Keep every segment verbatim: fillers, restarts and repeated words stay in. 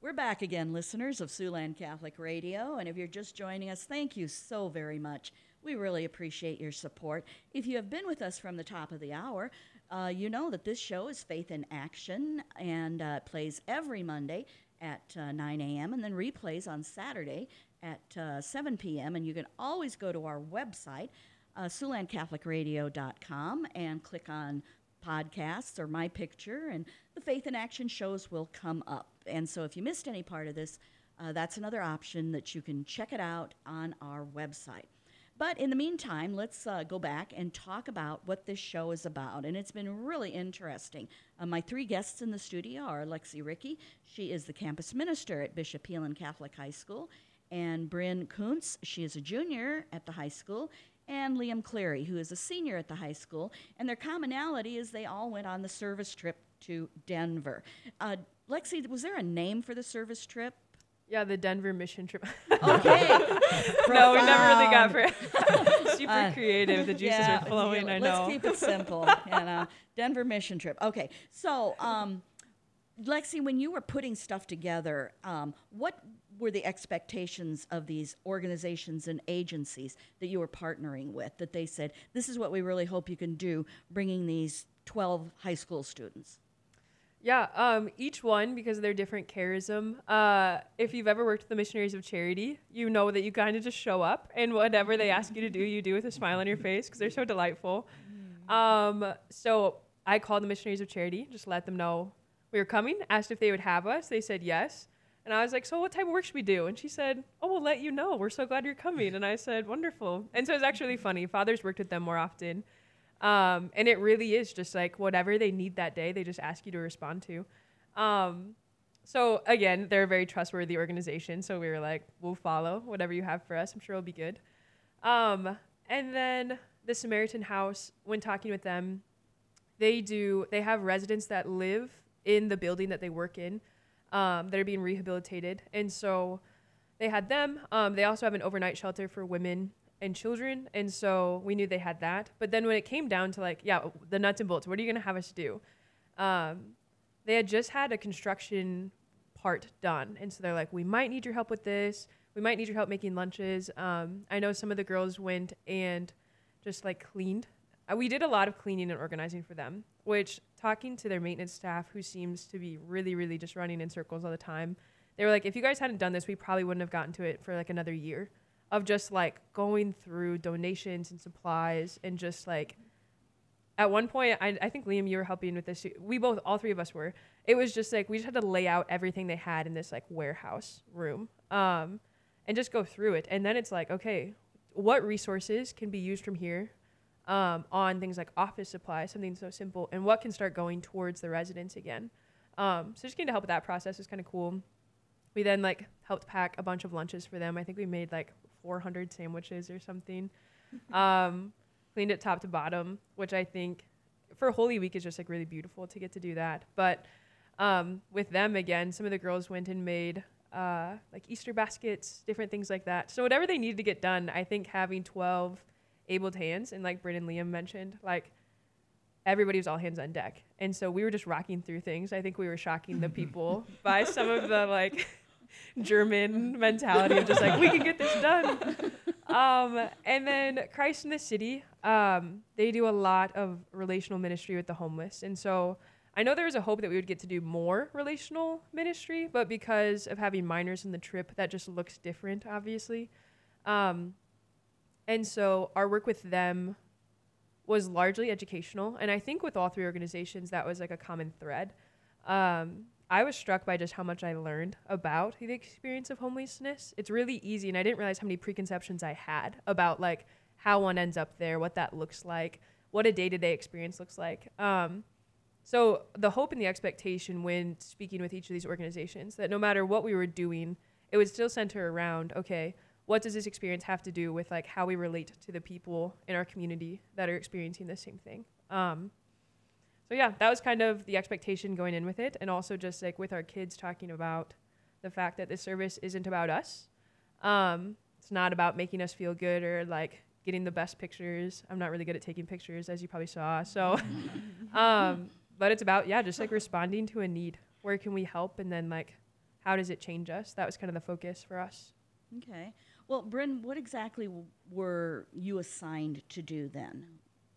We're back again, listeners of Siouxland Catholic Radio, and if you're just joining us, thank you so very much. We really appreciate your support. If you have been with us from the top of the hour, uh, you know that this show is Faith in Action, and uh, it plays every Monday at uh, nine a.m. and then replays on Saturday at uh, seven p.m. And you can always go to our website, uh, Siouxland Catholic Radio dot com, and click on podcasts or my picture, and the Faith in Action shows will come up. And so if you missed any part of this, uh, that's another option that you can check it out on our website. But in the meantime, let's uh, go back and talk about what this show is about. And it's been really interesting. Uh, my three guests in the studio are Lexi Ricky. She is the campus minister at Bishop Heelan Catholic High School. And Bryn Kuntz, she is a junior at the high school. And Liam Cleary, who is a senior at the high school. And their commonality is they all went on the service trip to Denver. Uh, Lexi, was there a name for the service trip? Yeah, the Denver mission trip. Okay. No, we never really got for it. Super uh, creative. The juices yeah, are flowing, yeah, I let's know. Let's keep it simple. you know, Denver mission trip. Okay, so um, Lexi, when you were putting stuff together, um, what were the expectations of these organizations and agencies that you were partnering with, that they said, this is what we really hope you can do, bringing these twelve high school students? Yeah, um, each one, because of their different charism, uh, if you've ever worked with the Missionaries of Charity, you know that you kind of just show up, and whatever they ask you to do, you do with a smile on your face, because they're so delightful. Um, so I called the Missionaries of Charity, just let them know we were coming, asked if they would have us. They said yes. And I was like, so what type of work should we do? And she said, oh, we'll let you know. We're so glad you're coming. And I said, wonderful. And so it's actually really funny. Father's worked with them more often. Um, and it really is just like whatever they need that day, they just ask you to respond to. Um, so again, they're a very trustworthy organization. So we were like, we'll follow whatever you have for us. I'm sure it'll be good. Um, and then the Samaritan House, when talking with them, they do, they have residents that live in the building that they work in, um, that are being rehabilitated. And so they had them. Um, they also have an overnight shelter for women and children, and so we knew they had that. But then when it came down to like, yeah, the nuts and bolts, what are you going to have us do? Um, they had just had a construction part done, and so they're like, we might need your help with this. We might need your help making lunches. Um, I know some of the girls went and just like cleaned. Uh, we did a lot of cleaning and organizing for them, which talking to their maintenance staff, who seems to be really, really just running in circles all the time, they were like, if you guys hadn't done this, we probably wouldn't have gotten to it for like another year. Of just like going through donations and supplies, and just like at one point, I, I think Liam, you were helping with this. We both, all three of us were. It was just like we just had to lay out everything they had in this like warehouse room, um, and just go through it. And then it's like, okay, what resources can be used from here um, on things like office supplies, something so simple, and what can start going towards the residents again. Um, so just getting to help with that process is kind of cool. We then like helped pack a bunch of lunches for them. I think we made like four hundred sandwiches or something. Um, cleaned it top to bottom, which I think for Holy Week is just like really beautiful to get to do that. But um, with them again, some of the girls went and made uh, like Easter baskets, different things like that. So whatever they needed to get done, I think having twelve abled hands, and like Bryn and Liam mentioned, like everybody was all hands on deck. And so we were just rocking through things. I think we were shocking the people by some of the like German mentality of just like, we can get this done. Um, and then Christ in the City, um, they do a lot of relational ministry with the homeless. And so I know there was a hope that we would get to do more relational ministry, but because of having minors in the trip, that just looks different, obviously. Um, and so our work with them was largely educational. And I think with all three organizations, that was like a common thread. Um, I was struck by just how much I learned about the experience of homelessness. It's really easy, and I didn't realize how many preconceptions I had about like how one ends up there, what that looks like, what a day-to-day experience looks like. Um, so the hope and the expectation when speaking with each of these organizations, that no matter what we were doing, it would still center around, okay, what does this experience have to do with like how we relate to the people in our community that are experiencing the same thing? Um, So yeah, that was kind of the expectation going in with it. And also just like with our kids talking about the fact that this service isn't about us. Um, it's not about making us feel good or like getting the best pictures. I'm not really good at taking pictures, as you probably saw. So, um, but it's about, yeah, just like responding to a need. Where can we help? And then like how does it change us? That was kind of the focus for us. Okay. Well, Bryn, what exactly w- were you assigned to do then?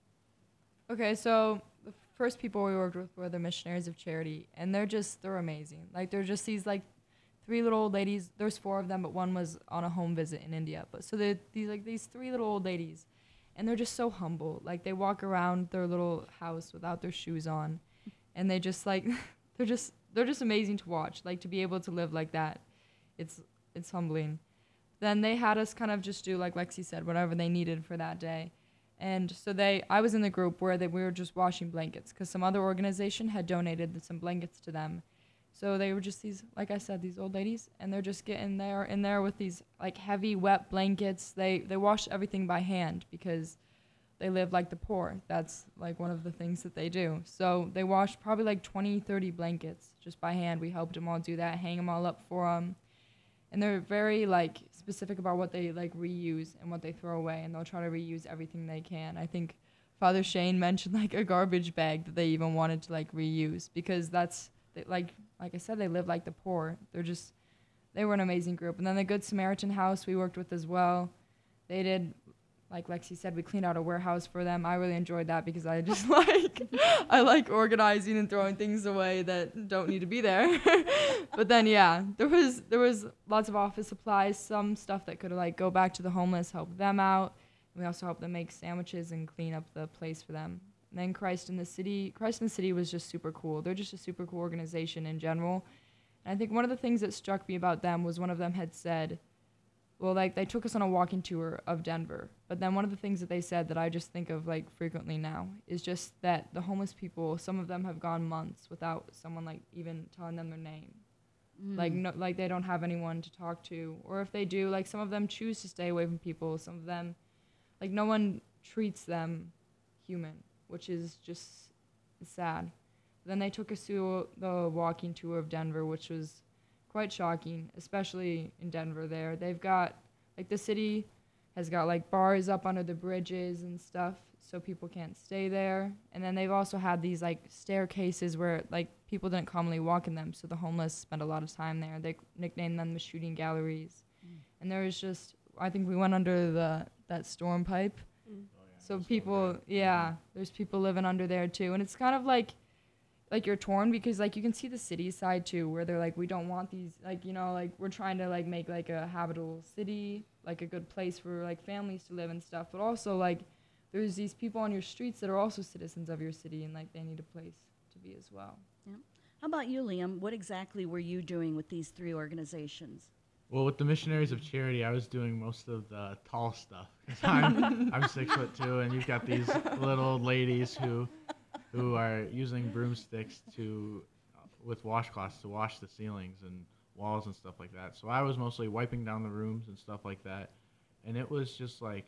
Okay, so the first people we worked with were the Missionaries of Charity, and they're just, they're amazing. Like, they're just these, like, three little old ladies. There's four of them, but one was on a home visit in India. But so they're these, like, these three little old ladies, and they're just so humble. Like, they walk around their little house without their shoes on, and they just, like, they're just, they're just amazing to watch. Like, to be able to live like that, it's, it's humbling. Then they had us kind of just do, like Lexi said, whatever they needed for that day. And so they, I was in the group where they, we were just washing blankets because some other organization had donated some blankets to them. So they were just these, like I said, these old ladies, and they're just getting there in there with these like heavy, wet blankets. They they wash everything by hand because they live like the poor. That's like one of the things that they do. So they washed probably like twenty, thirty blankets just by hand. We helped them all do that, hang them all up for them. And they're very like specific about what they like reuse and what they throw away, and they'll try to reuse everything they can. I think Father Shane mentioned like a garbage bag that they even wanted to like reuse because that's they, like like I said, they live like the poor. They're just they were an amazing group. And then the Good Samaritan House we worked with as well. They did, like Lexi said, we cleaned out a warehouse for them. I really enjoyed that because I just like I like organizing and throwing things away that don't need to be there. But then yeah, there was there was lots of office supplies, some stuff that could like go back to the homeless, help them out. And we also helped them make sandwiches and clean up the place for them. And then Christ in the City, Christ in the City was just super cool. They're just a super cool organization in general. And I think one of the things that struck me about them was one of them had said, well, like, they took us on a walking tour of Denver. But then one of the things that they said that I just think of, like, frequently now is just that the homeless people, some of them have gone months without someone, like, even telling them their name. Mm. Like, no, like, they don't have anyone to talk to. Or if they do, like, some of them choose to stay away from people. Some of them, like, no one treats them human, which is just sad. Then they took us to the walking tour of Denver, which was quite shocking, especially in Denver there. They've got, like, the city has got, like, bars up under the bridges and stuff, so people can't stay there. And then they've also had these, like, staircases where, like, people didn't commonly walk in them, so the homeless spend a lot of time there. They nicknamed them the shooting galleries. Mm. And there was just, I think we went under the that storm pipe. Mm. Oh, yeah, so people, so yeah, there's people living under there, too. And it's kind of like, like you're torn because like you can see the city side too where they're like we don't want these like you know like we're trying to like make like a habitable city, like a good place for like families to live and stuff, but also like there's these people on your streets that are also citizens of your city and like they need a place to be as well. Yeah. How about you, Liam? What exactly were you doing with these three organizations? Well, with the Missionaries of Charity, I was doing most of the tall stuff. 'Cause I'm, I'm six foot two, and you've got these little old ladies who who are using broomsticks to, uh, with washcloths to wash the ceilings and walls and stuff like that. So I was mostly wiping down the rooms and stuff like that. And it was just like,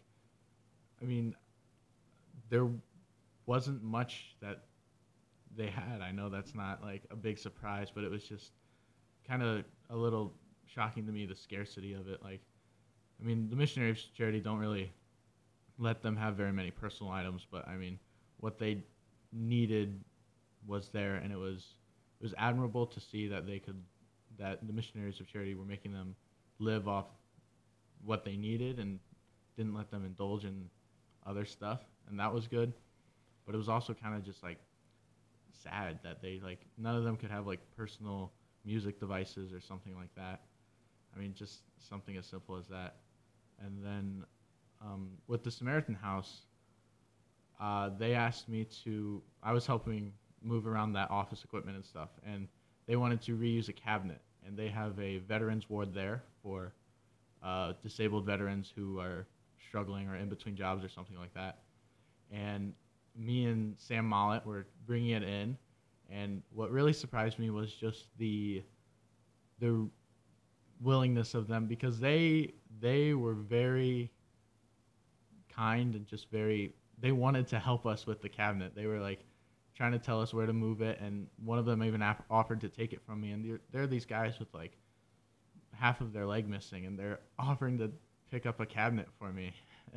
I mean, there wasn't much that they had. I know that's not like a big surprise, but it was just kind of a little shocking to me, the scarcity of it. Like, I mean, the Missionaries of Charity don't really let them have very many personal items, but I mean, what they needed was there, and it was it was admirable to see that they could that the Missionaries of Charity were making them live off what they needed and didn't let them indulge in other stuff, and that was good. But it was also kind of just like sad that they like none of them could have like personal music devices or something like that. I mean, just something as simple as that. And then um, with the Samaritan House, Uh, they asked me to, I was helping move around that office equipment and stuff, and they wanted to reuse a cabinet, and they have a veterans ward there for uh, disabled veterans who are struggling or in between jobs or something like that. And me and Sam Mollett were bringing it in, and what really surprised me was just the the willingness of them, because they they were very kind and just very, they wanted to help us with the cabinet. They were like trying to tell us where to move it, and one of them even ap- offered to take it from me. And there, there are these guys with like half of their leg missing, and they're offering to pick up a cabinet for me.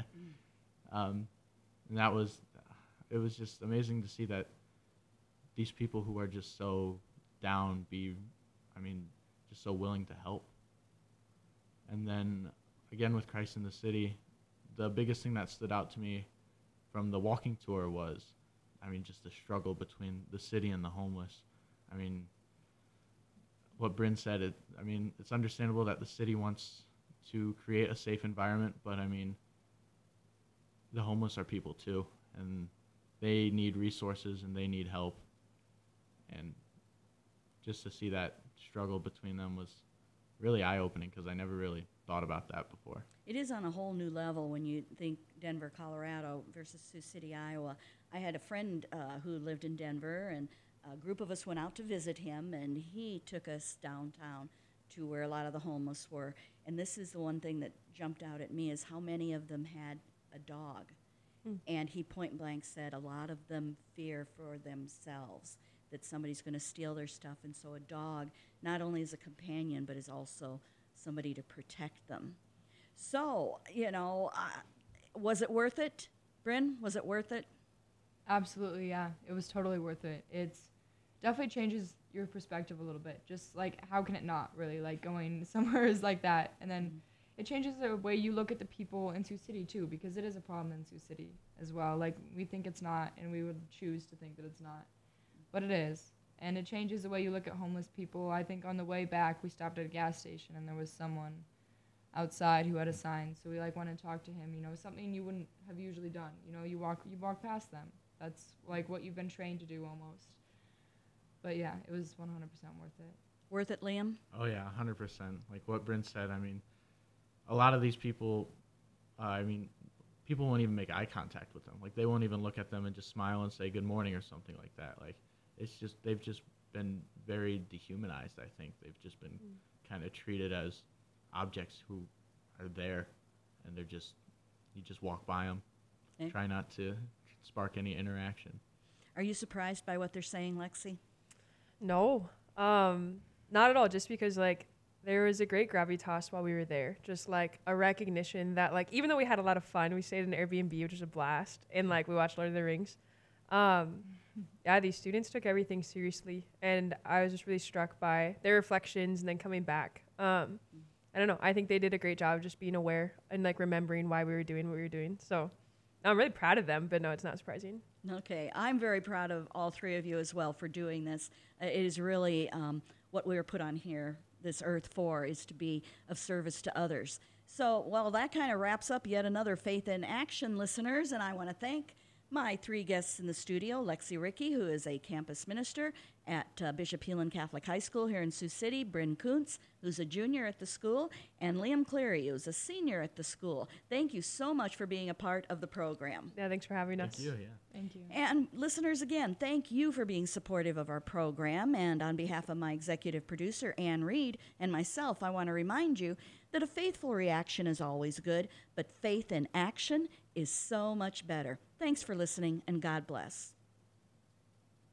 um, and that was, it was just amazing to see that these people who are just so down be, I mean, just so willing to help. And then again with Christ in the City, the biggest thing that stood out to me from the walking tour was, I mean, just the struggle between the city and the homeless. I mean, what Bryn said, it, I mean, it's understandable that the city wants to create a safe environment, but I mean, the homeless are people too, and they need resources and they need help. And just to see that struggle between them was really eye-opening, because I never really thought about that before. It is on a whole new level when you think Denver, Colorado versus Sioux City, Iowa. I had a friend uh, who lived in Denver, and a group of us went out to visit him, and he took us downtown to where a lot of the homeless were. And this is the one thing that jumped out at me, is how many of them had a dog. Mm. And he point blank said a lot of them fear for themselves, that somebody's going to steal their stuff. And so a dog not only is a companion, but is also somebody to protect them. So, you know, uh, was it worth it? Bryn, was it worth it? Absolutely, yeah. It was totally worth it. It's definitely changes your perspective a little bit. Just like, how can it not, really? Like, going somewhere is like that. And then mm-hmm. it changes the way you look at the people in Sioux City, too, because it is a problem in Sioux City as well. Like, we think it's not, and we would choose to think that it's not. But it is. And it changes the way you look at homeless people. I think on the way back, we stopped at a gas station, and there was someone outside who had a sign. So we, like, went and talked to him, you know, something you wouldn't have usually done. You know, you walk, you walk past them. That's, like, what you've been trained to do almost. But, yeah, it was one hundred percent worth it. Worth it, Liam? Oh, yeah, one hundred percent. Like what Bryn said, I mean, a lot of these people, uh, I mean, people won't even make eye contact with them. Like, they won't even look at them and just smile and say good morning or something like that. Like, it's just, they've just been very dehumanized, I think. They've just been mm. kind of treated as objects who are there, and they're just, you just walk by them. Okay. Try not to spark any interaction. Are you surprised by what they're saying, Lexi? No, um, not at all. Just because, like, there was a great gravitas while we were there. Just, like, a recognition that, like, even though we had a lot of fun, we stayed in an Airbnb, which was a blast, and, like, we watched Lord of the Rings. Um, yeah, these students took everything seriously, and I was just really struck by their reflections and then coming back. Um, I don't know. I think they did a great job of just being aware and, like, remembering why we were doing what we were doing. So I'm really proud of them, but no, it's not surprising. Okay. I'm very proud of all three of you as well for doing this. Uh, it is really um, what we were put on here, this earth for, is to be of service to others. So, well, that kind of wraps up yet another Faith in Action, listeners, and I want to thank my three guests in the studio, Lexi Ricky, who is a campus minister at uh, Bishop Helen Catholic High School here in Sioux City, Bryn Kuntz, who's a junior at the school, and Liam Cleary, who's a senior at the school. Thank you so much for being a part of the program. Yeah, thanks for having us. Thank you, yeah. Thank you. And listeners, again, thank you for being supportive of our program. And on behalf of my executive producer, Ann Reed, and myself, I want to remind you that a faithful reaction is always good, but faith in action is so much better. Thanks for listening, and God bless.